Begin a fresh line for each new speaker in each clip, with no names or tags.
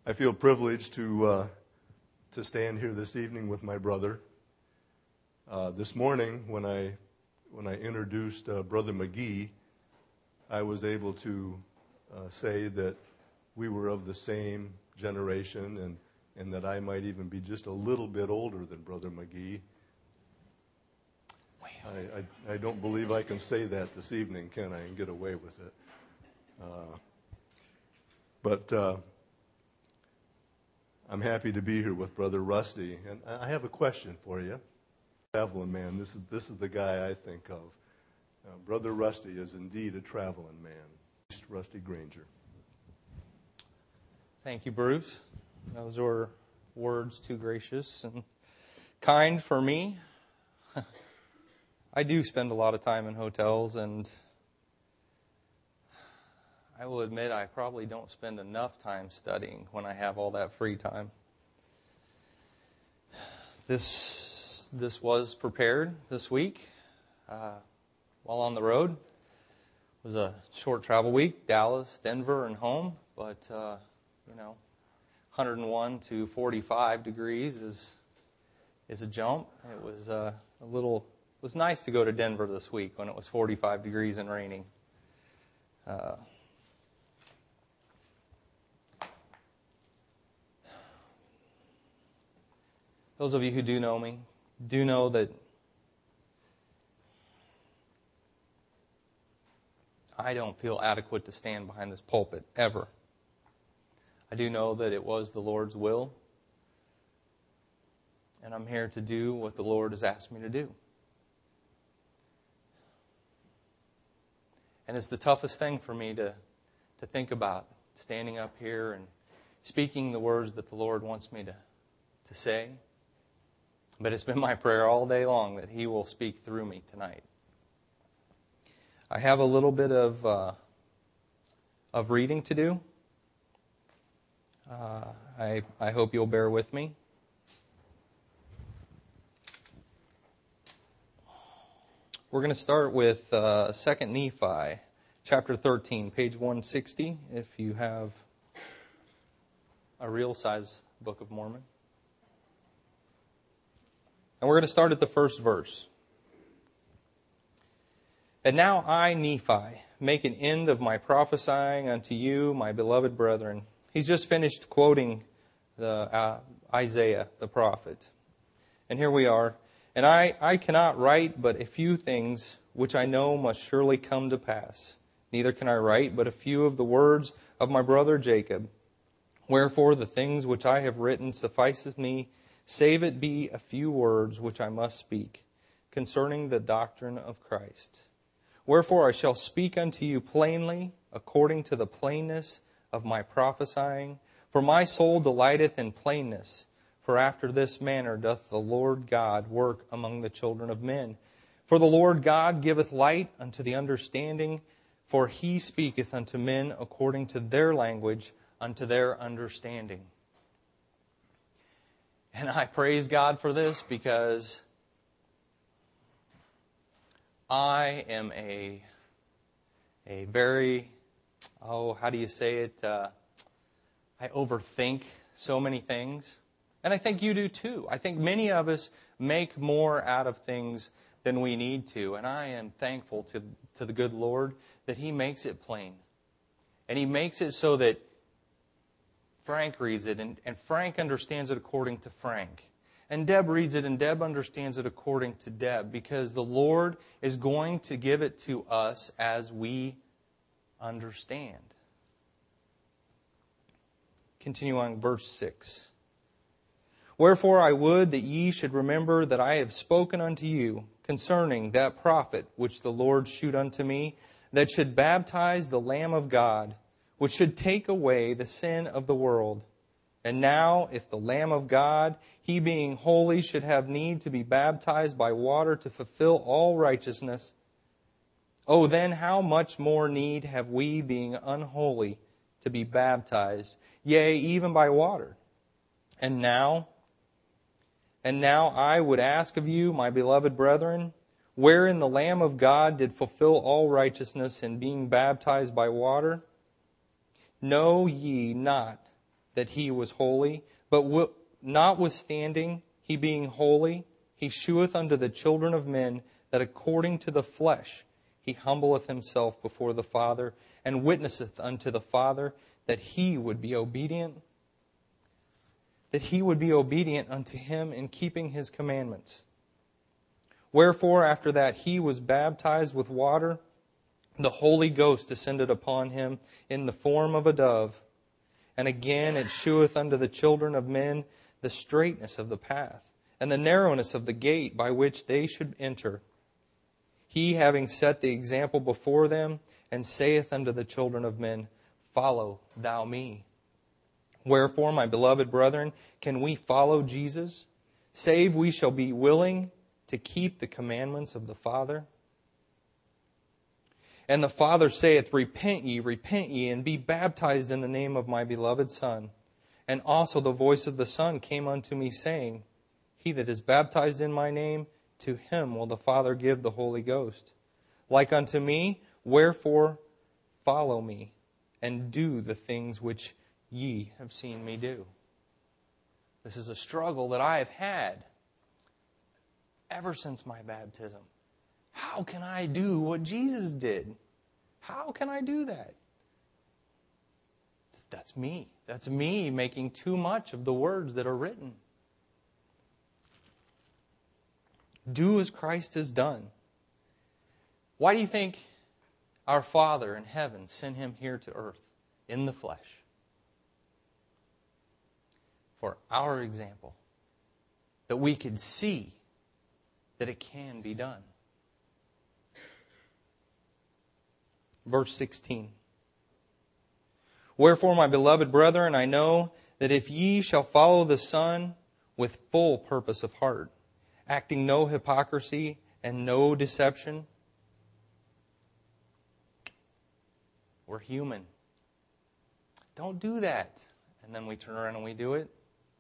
I feel privileged to stand here this evening with my brother. This morning, when I introduced Brother McGee, I was able to say that we were of the same generation, and that I might even be just a little bit older than Brother McGee. I don't believe I can say that this evening, can I, and get away with it. But I'm happy to be here with Brother Rusty, and I have a question for you. Traveling man, this is the guy I think of. Brother Rusty is indeed a traveling man. Rusty Granger.
Thank you, Bruce. Those were words too gracious and kind for me. I do spend a lot of time in hotels, and I will admit I probably don't spend enough time studying when I have all that free time. This was prepared this week while on the road. It was a short travel week, Dallas, Denver, and home, but 101 to 45 degrees is a jump. It was it was nice to go to Denver this week when it was 45 degrees and raining. Those of you who do know me do know that I don't feel adequate to stand behind this pulpit, ever. I do know that it was the Lord's will, and I'm here to do what the Lord has asked me to do. And it's the toughest thing for me to think about, standing up here and speaking the words that the Lord wants me to say. But it's been my prayer all day long that He will speak through me tonight. I have a little bit of reading to do. I hope you'll bear with me. We're going to start with 2 Nephi, chapter 13, page 160, if you have a real-size Book of Mormon. And we're going to start at the first verse. And now I, Nephi, make an end of my prophesying unto you, my beloved brethren. He's just finished quoting the Isaiah, the prophet. And here we are. And I cannot write but a few things which I know must surely come to pass. Neither can I write but a few of the words of my brother Jacob. Wherefore the things which I have written sufficeth me, save it be a few words which I must speak, concerning the doctrine of Christ. Wherefore I shall speak unto you plainly, according to the plainness of my prophesying. For my soul delighteth in plainness. For after this manner doth the Lord God work among the children of men. For the Lord God giveth light unto the understanding, for He speaketh unto men according to their language, unto their understanding. And I praise God for this, because I am a very, how do you say it? I overthink so many things. And I think you do too. I think many of us make more out of things than we need to. And I am thankful to the good Lord that He makes it plain. And He makes it so that Frank reads it, and Frank understands it according to Frank. And Deb reads it, and Deb understands it according to Deb, because the Lord is going to give it to us as we understand. Continue on verse 6. Wherefore I would that ye should remember that I have spoken unto you concerning that prophet which the Lord shewed unto me, that should baptize the Lamb of God, which should take away the sin of the world. And now, if the Lamb of God, He being holy, should have need to be baptized by water to fulfill all righteousness, oh, then how much more need have we, being unholy, to be baptized, yea, even by water? And now I would ask of you, my beloved brethren, wherein the Lamb of God did fulfill all righteousness in being baptized by water? Know ye not that he was holy, but notwithstanding he being holy, he sheweth unto the children of men that according to the flesh he humbleth himself before the Father, and witnesseth unto the Father that he would be obedient unto him in keeping his commandments. Wherefore, after that he was baptized with water, the Holy Ghost descended upon him in the form of a dove. And again it sheweth unto the children of men the straightness of the path, and the narrowness of the gate by which they should enter. He having set the example before them, and saith unto the children of men, Follow thou me. Wherefore, my beloved brethren, can we follow Jesus, save we shall be willing to keep the commandments of the Father? And the Father saith, repent ye, and be baptized in the name of my beloved Son. And also the voice of the Son came unto me, saying, He that is baptized in my name, to him will the Father give the Holy Ghost. Like unto me, wherefore follow me, and do the things which ye have seen me do. This is a struggle that I have had ever since my baptism. How can I do what Jesus did? How can I do that? That's me. That's me making too much of the words that are written. Do as Christ has done. Why do you think our Father in heaven sent him here to earth in the flesh? For our example, that we could see that it can be done. Verse 16. Wherefore, my beloved brethren, I know that if ye shall follow the Son with full purpose of heart, acting no hypocrisy and no deception. We're human. Don't do that. And then we turn around and we do it.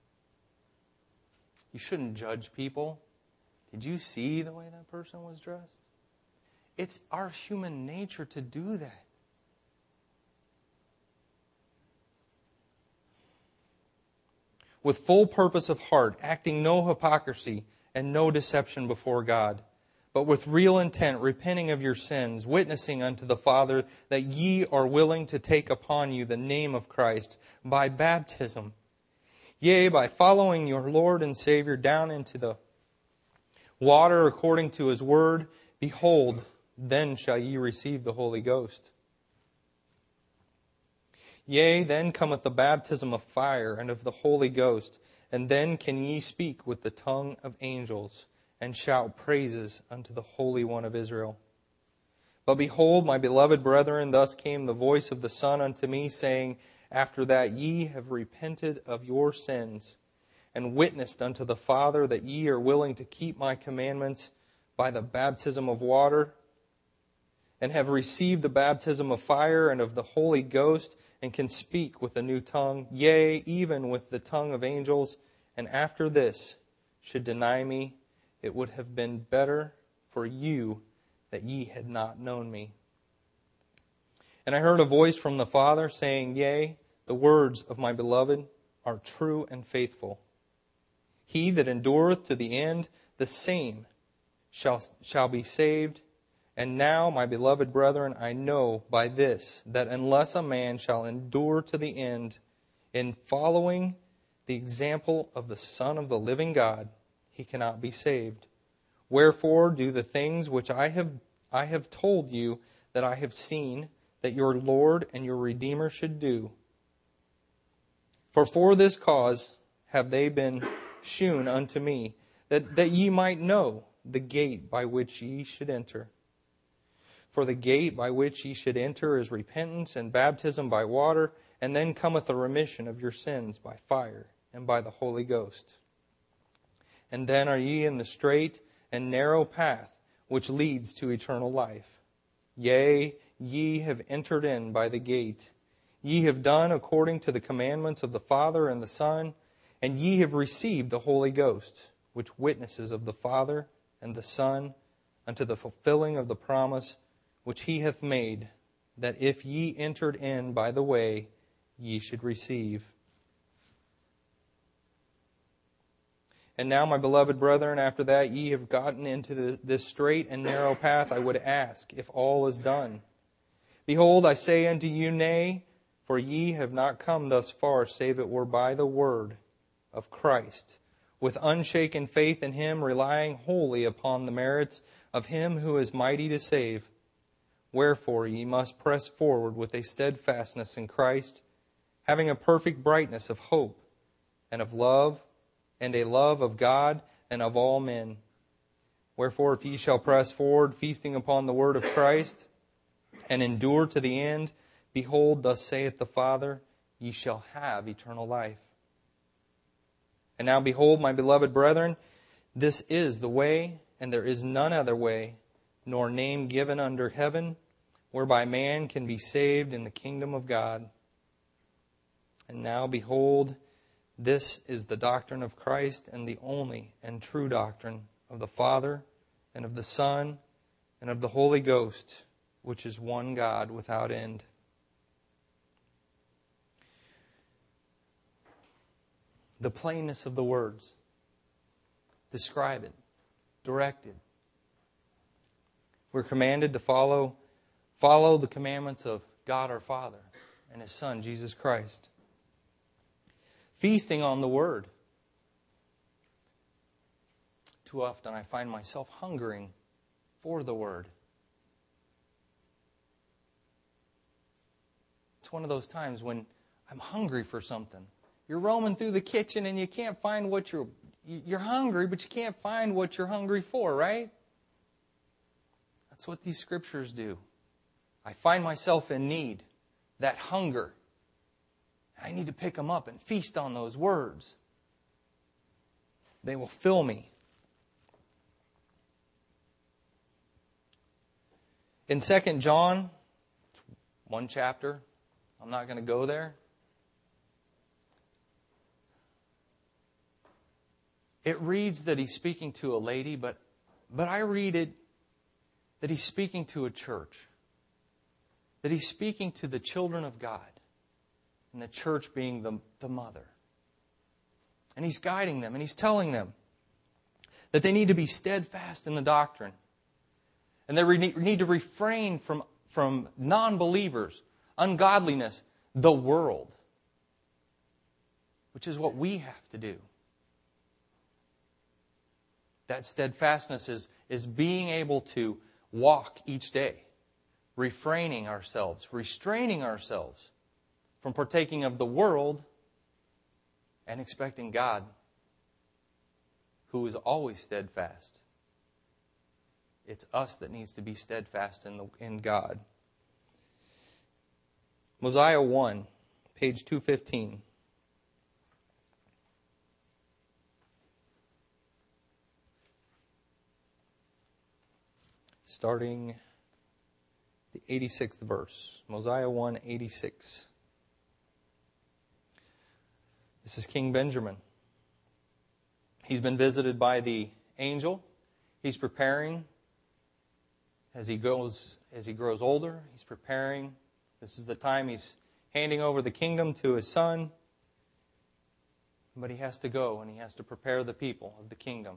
You shouldn't judge people. Did you see the way that person was dressed? It's our human nature to do that. With full purpose of heart, acting no hypocrisy and no deception before God, but with real intent, repenting of your sins, witnessing unto the Father that ye are willing to take upon you the name of Christ by baptism, yea, by following your Lord and Savior down into the water according to His word. Behold, then shall ye receive the Holy Ghost. Yea, then cometh the baptism of fire and of the Holy Ghost, and then can ye speak with the tongue of angels, and shout praises unto the Holy One of Israel. But behold, my beloved brethren, thus came the voice of the Son unto me, saying, After that ye have repented of your sins, and witnessed unto the Father that ye are willing to keep my commandments by the baptism of water, and have received the baptism of fire and of the Holy Ghost, and can speak with a new tongue, yea, even with the tongue of angels, and after this should deny me, it would have been better for you that ye had not known me. And I heard a voice from the Father saying, Yea, the words of my beloved are true and faithful. He that endureth to the end, the same shall be saved. And now, my beloved brethren, I know by this, that unless a man shall endure to the end, in following the example of the Son of the living God, he cannot be saved. Wherefore, do the things which I have told you that I have seen, that your Lord and your Redeemer should do. For this cause have they been shewn unto me, that ye might know the gate by which ye should enter. For the gate by which ye should enter is repentance and baptism by water, and then cometh a remission of your sins by fire and by the Holy Ghost. And then are ye in the straight and narrow path which leads to eternal life. Yea, ye have entered in by the gate. Ye have done according to the commandments of the Father and the Son, and ye have received the Holy Ghost, which witnesses of the Father and the Son, unto the fulfilling of the promise which He hath made, that if ye entered in by the way, ye should receive. And now, my beloved brethren, after that ye have gotten into this straight and narrow path, I would ask, if all is done. Behold, I say unto you, nay, for ye have not come thus far, save it were by the word of Christ, with unshaken faith in Him, relying wholly upon the merits of Him who is mighty to save. Wherefore ye must press forward with a steadfastness in Christ, having a perfect brightness of hope and of love, and a love of God and of all men. Wherefore if ye shall press forward, feasting upon the word of Christ, and endure to the end, behold, thus saith the Father, ye shall have eternal life. And now behold, my beloved brethren, this is the way, and there is none other way, nor name given under heaven, whereby man can be saved in the kingdom of God. And now behold, this is the doctrine of Christ, and the only and true doctrine of the Father, and of the Son, and of the Holy Ghost, which is one God without end. The plainness of the words. Describe it. Direct it. We're commanded to follow the commandments of God our Father and His Son, Jesus Christ. Feasting on the Word. Too often I find myself hungering for the Word. It's one of those times when I'm hungry for something. You're roaming through the kitchen and you can't find what you're hungry, but you can't find what you're hungry for, right? That's what these scriptures do. I find myself in need, that hunger. I need to pick them up and feast on those words. They will fill me. In 2 John, one chapter, I'm not going to go there. It reads that he's speaking to a lady, but I read it that he's speaking to a church. That he's speaking to the children of God. And the church being the mother. And he's guiding them and he's telling them that they need to be steadfast in the doctrine. And they need to refrain from non-believers, ungodliness, the world. Which is what we have to do. That steadfastness is being able to walk each day, refraining ourselves, restraining ourselves from partaking of the world and expecting God, who is always steadfast. It's us that needs to be steadfast in God. Mosiah 1, page 215. Starting the 86th verse. Mosiah 1, 86. This is King Benjamin. He's been visited by the angel. He's preparing as he grows older. He's preparing. This is the time he's handing over the kingdom to his son. But he has to go and he has to prepare the people of the kingdom.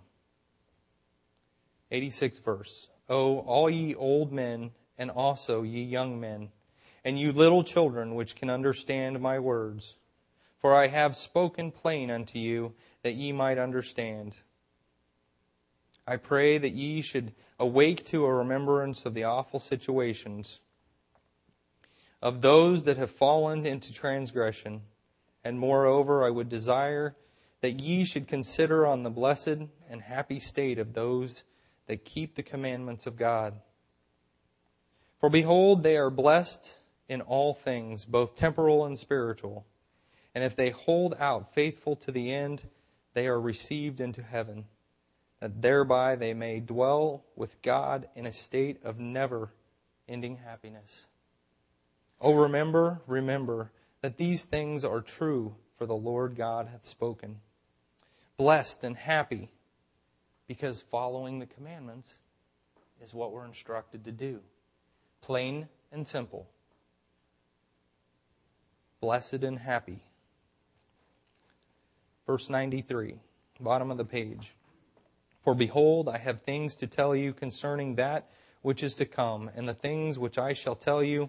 86th verse. O all ye old men, and also ye young men, and you little children which can understand my words. For I have spoken plain unto you, that ye might understand. I pray that ye should awake to a remembrance of the awful situations of those that have fallen into transgression. And moreover, I would desire that ye should consider on the blessed and happy state of those that keep the commandments of God. For behold, they are blessed in all things, both temporal and spiritual. And if they hold out faithful to the end, they are received into heaven, that thereby they may dwell with God in a state of never-ending happiness. O remember that these things are true, for the Lord God hath spoken. Blessed and happy, because following the commandments is what we're instructed to do. Plain and simple. Blessed and happy. Verse 93. bottom of the page. For behold, I have things to tell you concerning that which is to come, and the things which I shall tell you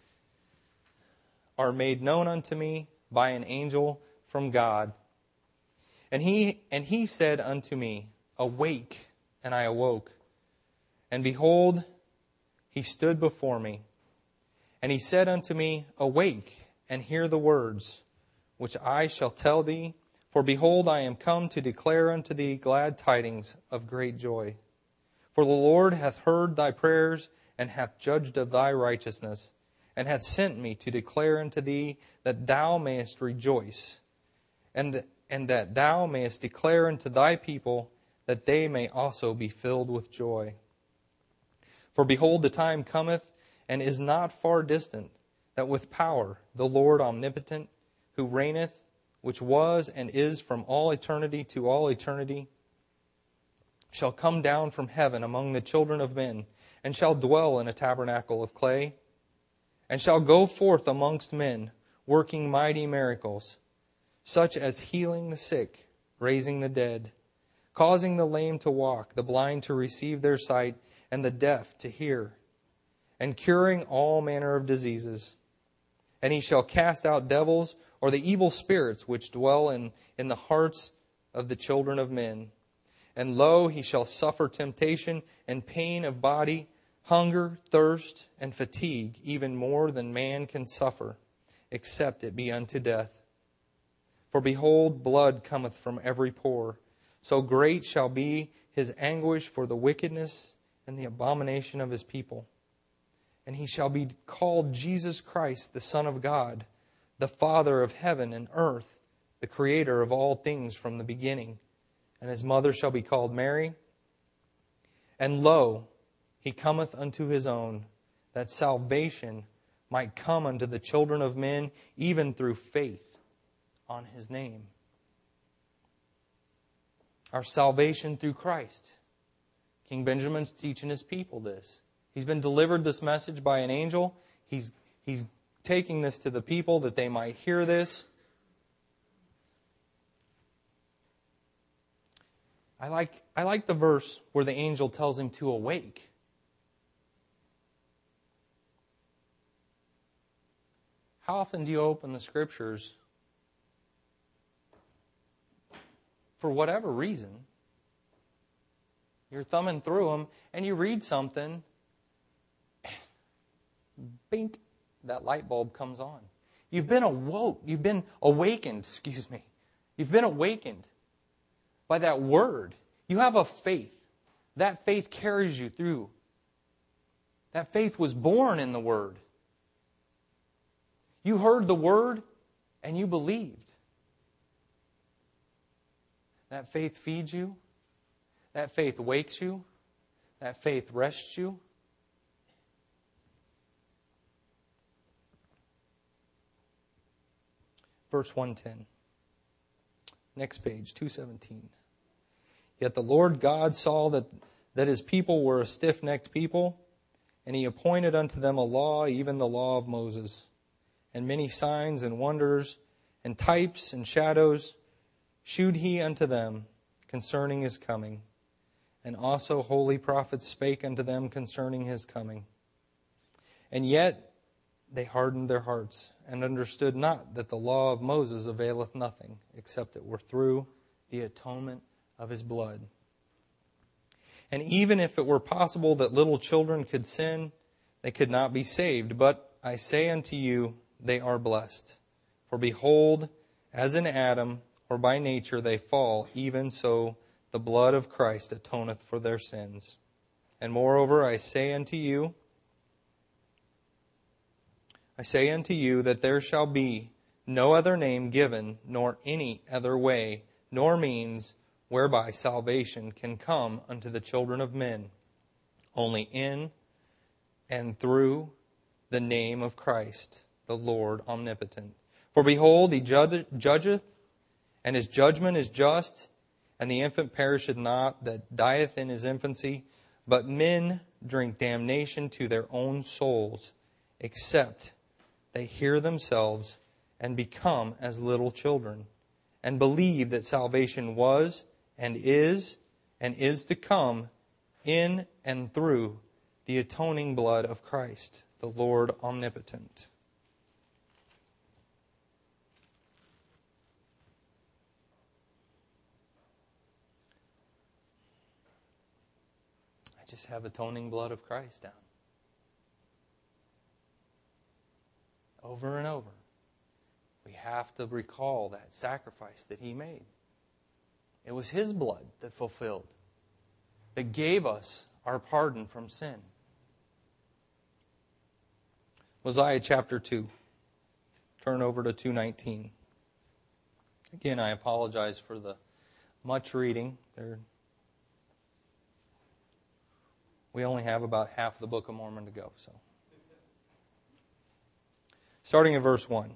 are made known unto me by an angel from God. And he said unto me, Awake, and I awoke. And behold, he stood before me. And he said unto me, Awake, and hear the words which I shall tell thee. For behold, I am come to declare unto thee glad tidings of great joy. For the Lord hath heard thy prayers, and hath judged of thy righteousness, and hath sent me to declare unto thee that thou mayest rejoice, and that thou mayest declare unto thy people that they may also be filled with joy. For behold, the time cometh, and is not far distant, that with power the Lord omnipotent, who reigneth, which was and is from all eternity to all eternity, shall come down from heaven among the children of men, and shall dwell in a tabernacle of clay, and shall go forth amongst men, working mighty miracles, such as healing the sick, raising the dead, causing the lame to walk, the blind to receive their sight, and the deaf to hear, and curing all manner of diseases. And he shall cast out devils, or the evil spirits which dwell in the hearts of the children of men. And lo, he shall suffer temptation and pain of body, hunger, thirst, and fatigue, even more than man can suffer, except it be unto death. For behold, blood cometh from every pore. So great shall be his anguish for the wickedness and the abomination of his people. And he shall be called Jesus Christ, the Son of God, the Father of heaven and earth, the Creator of all things from the beginning. And his mother shall be called Mary. And lo, he cometh unto his own, that salvation might come unto the children of men, even through faith on his name. Our salvation through Christ. King Benjamin's teaching his people this. He's been delivered this message by an angel. He's taking this to the people that they might hear this. I like the verse where the angel tells him to awake. How often do you open the Scriptures for whatever reason? You're thumbing through them and you read something, bink, that light bulb comes on. You've been awakened by that word. You have a faith. That faith carries you through. That faith was born in the word. You heard the word and you believed. That faith feeds you. That faith wakes you. That faith rests you. Verse 110. Next page, 217. Yet the Lord God saw that his people were a stiff-necked people, and he appointed unto them a law, even the law of Moses. And many signs and wonders and types and shadows shewed he unto them concerning his coming. And also holy prophets spake unto them concerning his coming. And yet they hardened their hearts, and understood not that the law of Moses availeth nothing, except it were through the atonement of his blood. And even if it were possible that little children could sin, they could not be saved. But I say unto you, they are blessed. For behold, as in Adam, or by nature they fall, even so the blood of Christ atoneth for their sins. And moreover, I say unto you that there shall be no other name given, nor any other way, nor means whereby salvation can come unto the children of men, only in and through the name of Christ, the Lord omnipotent. For behold, he judgeth, and his judgment is just, and the infant perisheth not that dieth in his infancy, but men drink damnation to their own souls, except they hear themselves and become as little children, and believe that salvation was and is to come in and through the atoning blood of Christ, the Lord omnipotent. I just have atoning blood of Christ down. Over and over. We have to recall that sacrifice that He made. It was His blood that fulfilled, that gave us our pardon from sin. Mosiah chapter 2. Turn over to 2:19. Again, I apologize for the much reading. We only have about half the Book of Mormon to go. So, starting in verse 1.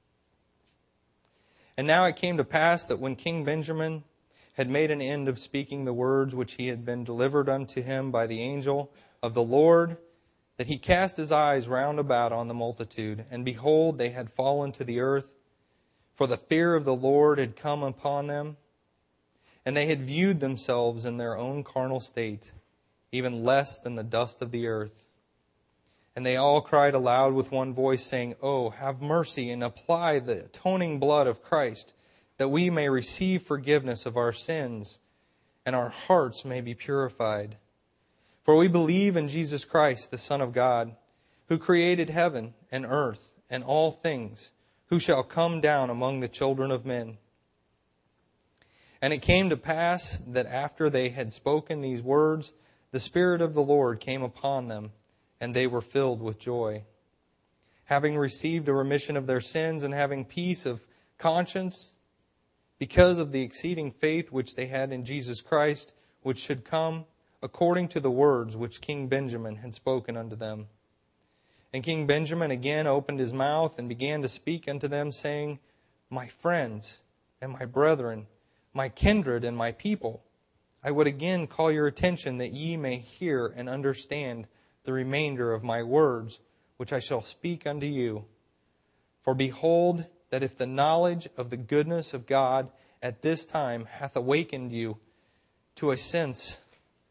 And now it came to pass that when King Benjamin had made an end of speaking the words which he had been delivered unto him by the angel of the Lord, that he cast his eyes round about on the multitude, and behold, they had fallen to the earth, for the fear of the Lord had come upon them, and they had viewed themselves in their own carnal state, even less than the dust of the earth. And they all cried aloud with one voice, saying, Oh, have mercy, and apply the atoning blood of Christ, that we may receive forgiveness of our sins, and our hearts may be purified. For we believe in Jesus Christ, the Son of God, who created heaven and earth and all things, who shall come down among the children of men. And it came to pass that after they had spoken these words, the Spirit of the Lord came upon them, and they were filled with joy. Having received a remission of their sins and having peace of conscience, because of the exceeding faith which they had in Jesus Christ, which should come, according to the words which King Benjamin had spoken unto them. And King Benjamin again opened his mouth and began to speak unto them, saying, My friends and my brethren, my kindred and my people, I would again call your attention that ye may hear and understand the remainder of my words, which I shall speak unto you. For behold, that if the knowledge of the goodness of God at this time hath awakened you to a sense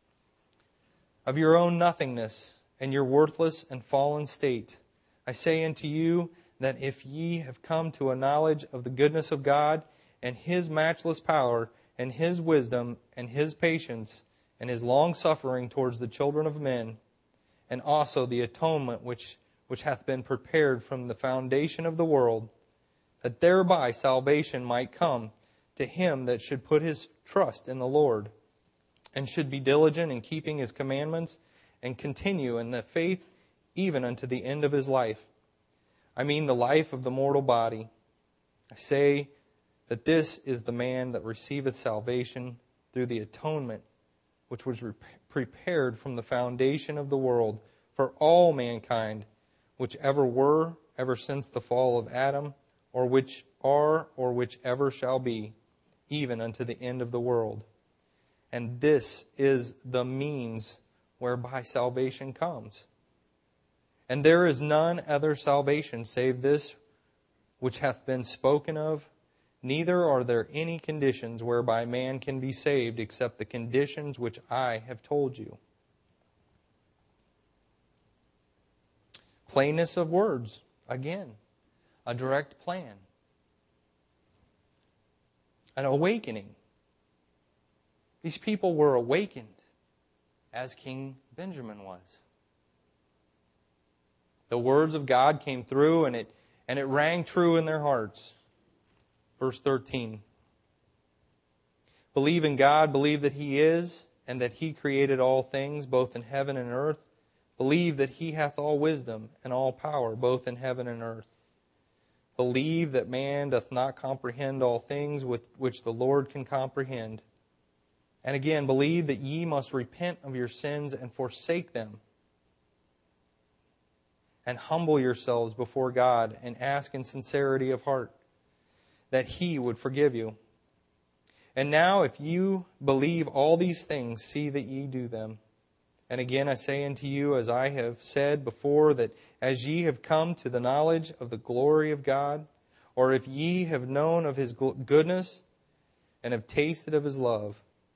of your own nothingness and your worthless and fallen state, I say unto you that if ye have come to a knowledge of the goodness of God and His matchless power and His wisdom and His patience and His long-suffering towards the children of men, and also the atonement which hath been prepared from the foundation of the world, that thereby salvation might come to him that should put his trust in the Lord, and should be diligent in keeping His commandments, and continue in the faith even unto the end of his life. I mean the life of the mortal body. I say that this is the man that receiveth salvation through the atonement which was prepared from the foundation of the world for all mankind, which ever were, ever since the fall of Adam, or which are, or which ever shall be, even unto the end of the world. And this is the means whereby salvation comes. And there is none other salvation save this which hath been spoken of, neither are there any conditions whereby man can be saved except the conditions which I have told you. Plainness of words, again, a direct plan. An awakening. These people were awakened as King Benjamin was. The words of God came through and it rang true in their hearts. Verse 13. Believe in God, believe that He is, and that He created all things, both in heaven and earth. Believe that He hath all wisdom and all power, both in heaven and earth. Believe that man doth not comprehend all things which the Lord can comprehend. And again, believe that ye must repent of your sins and forsake them, and humble yourselves before God and ask in sincerity of heart that He would forgive you. And now if you believe all these things, see that ye do them. And again I say unto you, as I have said before, that as ye have come to the knowledge of the glory of God, or if ye have known of His goodness and have tasted of His love,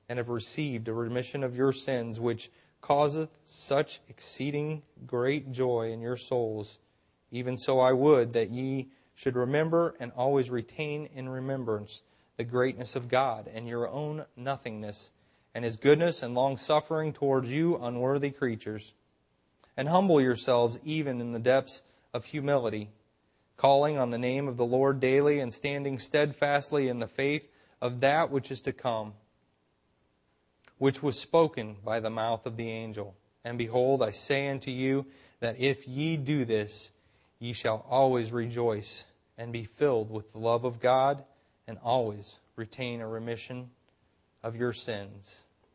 and have received a remission of your sins, which causeth such exceeding great joy in your souls. Even so I would that ye should remember and always retain in remembrance the greatness of God, and your own nothingness, and His goodness and long-suffering towards you unworthy creatures. And humble yourselves even in the depths of humility, calling on the name of the Lord daily, and standing steadfastly in the faith of that which is to come, which was spoken by the mouth of the angel. And behold, I say unto you, that if ye do this, ye shall always rejoice, and be filled with the love of God, and always retain a remission of your sins.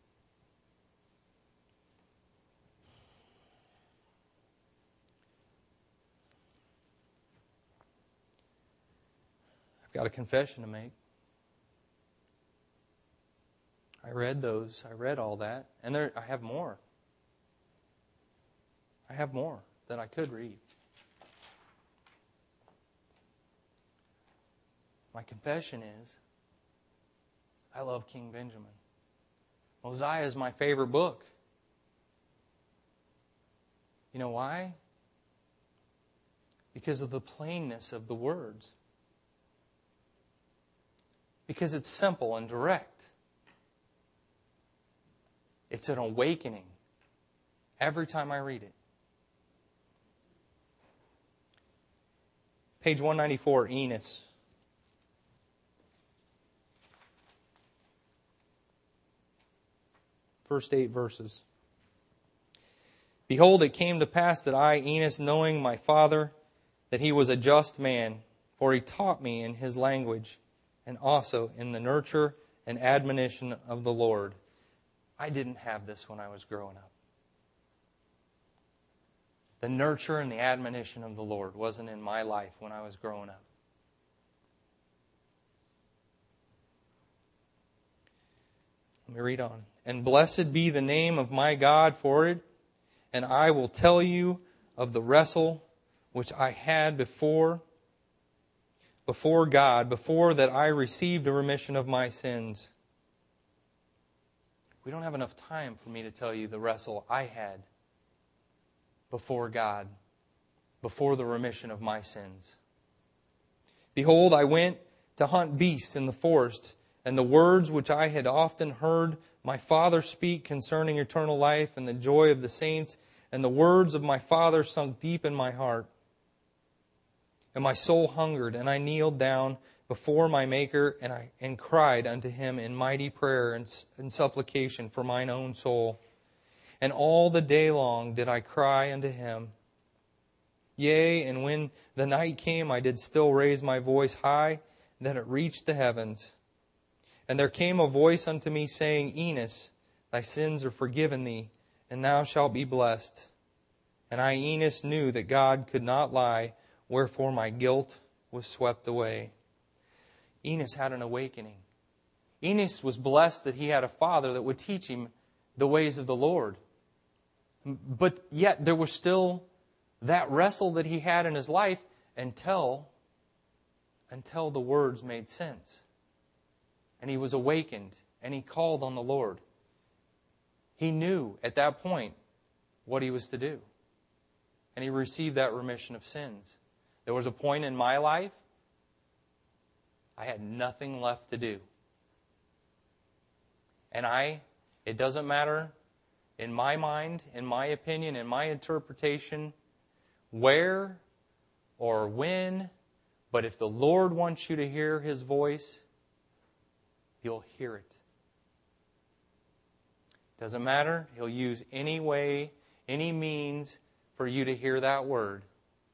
I've got a confession to make. I read all that, and I have more. I have more that I could read. My confession is, I love King Benjamin. Mosiah is my favorite book. You know why? Because of the plainness of the words. Because it's simple and direct. It's an awakening every time I read it. Page 194, Enos. First 8 verses. Behold, it came to pass that I, Enos, knowing my father, that he was a just man, for he taught me in his language, and also in the nurture and admonition of the Lord. I didn't have this when I was growing up. The nurture and the admonition of the Lord wasn't in my life when I was growing up. Let me read on. And blessed be the name of my God for it, and I will tell you of the wrestle which I had before God, before that I received a remission of my sins. We don't have enough time for me to tell you the wrestle I had before God, before the remission of my sins. Behold, I went to hunt beasts in the forest, and the words which I had often heard my father speak concerning eternal life and the joy of the saints, and the words of my father sunk deep in my heart. And my soul hungered, and I kneeled down before my Maker, and cried unto Him in mighty prayer and supplication for mine own soul. And all the day long did I cry unto Him. Yea, and when the night came, I did still raise my voice high, that it reached the heavens. And there came a voice unto me, saying, Enos, thy sins are forgiven thee, and thou shalt be blessed. And I, Enos, knew that God could not lie, wherefore my guilt was swept away. Enos had an awakening. Enos was blessed that he had a father that would teach him the ways of the Lord. But yet there was still that wrestle that he had in his life until the words made sense. And he was awakened, and he called on the Lord. He knew at that point what he was to do. And he received that remission of sins. There was a point in my life I had nothing left to do. And it doesn't matter in my mind, in my opinion, in my interpretation, where or when, but if the Lord wants you to hear His voice, You'll hear it. Doesn't matter. He'll use any way, any means for you to hear that word.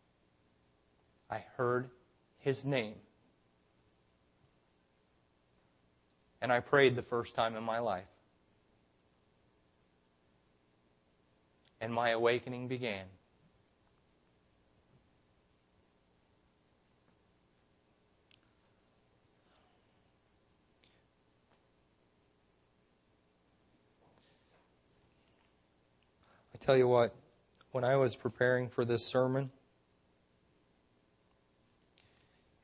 I heard His name. And I prayed the first time in my life. And my awakening began. I tell you what, when I was preparing for this sermon,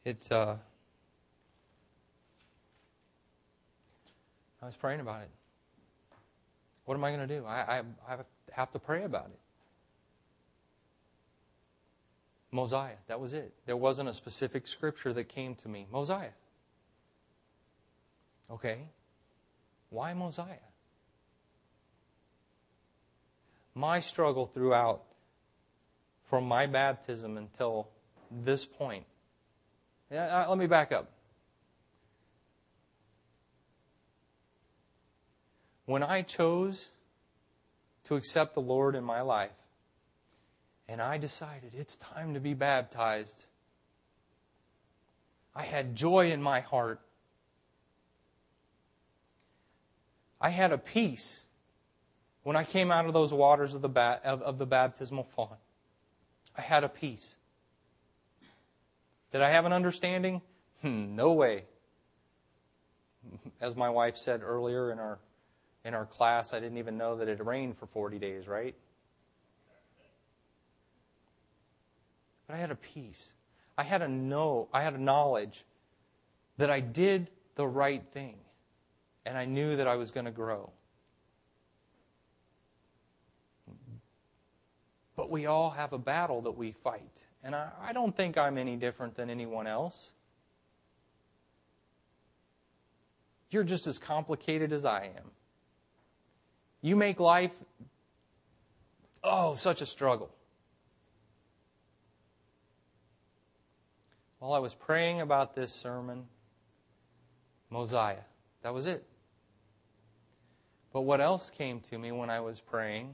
I was praying about it. What am I going to do? I have to pray about it. Mosiah, that was it. There wasn't a specific scripture that came to me. Mosiah. Okay. Why Mosiah? My struggle throughout, from my baptism until this point. Let me back up. When I chose to accept the Lord in my life, and I decided it's time to be baptized, I had joy in my heart. I had a peace when I came out of those waters of the baptismal font. I had a peace. Did I have an understanding? No way. As my wife said earlier in our class, I didn't even know that it rained for 40 days, right? But I had a peace. I had a knowledge that I did the right thing. And I knew that I was going to grow. But we all have a battle that we fight. And I don't think I'm any different than anyone else. You're just as complicated as I am. You make life, such a struggle. While I was praying about this sermon, Mosiah, that was it. But what else came to me when I was praying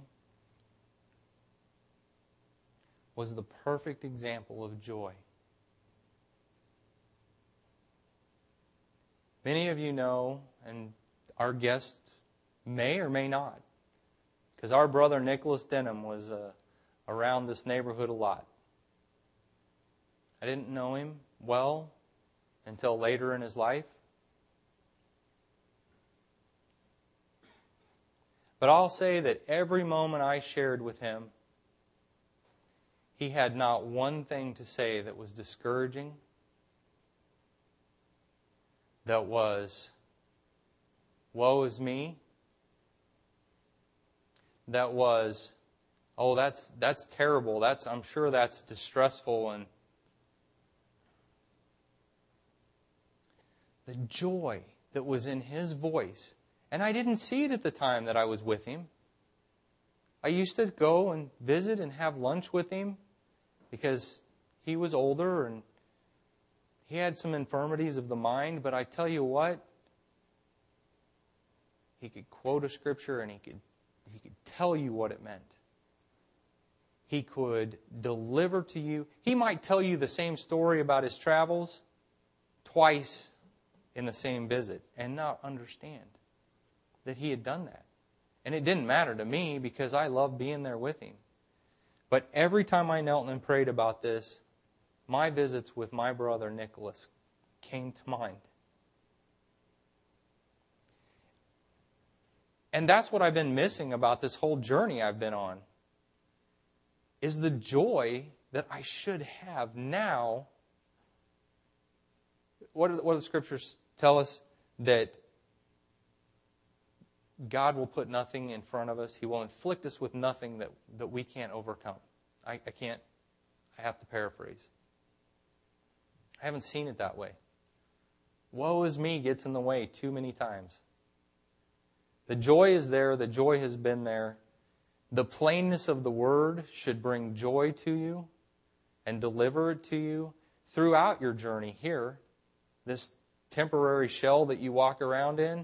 was the perfect example of joy. Many of you know, and our guests may or may not, because our brother Nicholas Denham was around this neighborhood a lot. I didn't know him well until later in his life. But I'll say that every moment I shared with him, he had not one thing to say that was discouraging, that was, woe is me, that was, that's terrible, I'm sure that's distressful, and the joy that was in his voice. And I didn't see it at the time that I was with him. I used to go and visit and have lunch with him because he was older and he had some infirmities of the mind. But I tell you what, he could quote a scripture and he could tell you what it meant. He could deliver to you. He might tell you the same story about his travels twice in the same visit and not understand that he had done that. And it didn't matter to me because I loved being there with him. But every time I knelt and prayed about this, my visits with my brother Nicholas came to mind. And that's what I've been missing about this whole journey I've been on, is the joy that I should have now. What do the scriptures tell us? That God will put nothing in front of us. He will inflict us with nothing that we can't overcome. I have to paraphrase. I haven't seen it that way. Woe is me gets in the way too many times. The joy is there. The joy has been there. The plainness of the word should bring joy to you and deliver it to you throughout your journey here. This temporary shell that you walk around in.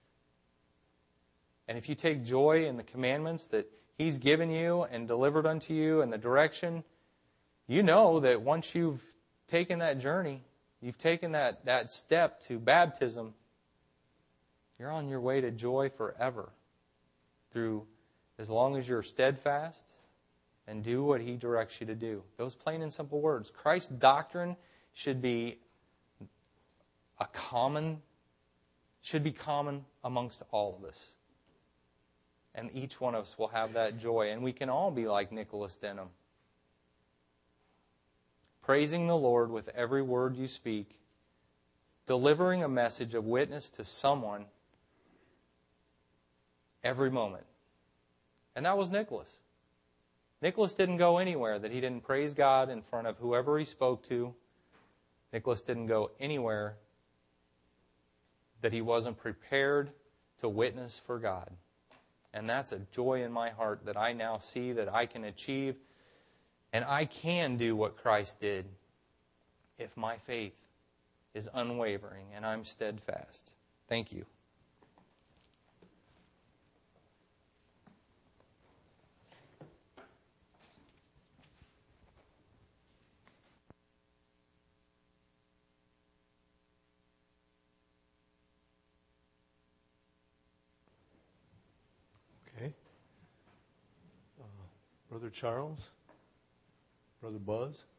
And if you take joy in the commandments that He's given you and delivered unto you and the direction, you know that once you've taken that journey, you've taken that step to baptism, you're on your way to joy forever. Through, as long as you're steadfast and do what He directs you to do. Those plain and simple words. Christ's doctrine should be common amongst all of us. And each one of us will have that joy. And we can all be like Nicholas Denham. Praising the Lord with every word you speak. Delivering a message of witness to someone every moment. And that was Nicholas. Nicholas didn't go anywhere that he didn't praise God in front of whoever he spoke to. Nicholas didn't go anywhere that he wasn't prepared to witness for God. And that's a joy in my heart that I now see that I can achieve. And I can do what Christ did if my faith is unwavering and I'm steadfast. Thank you.
Okay. Brother Charles? Brother Buzz?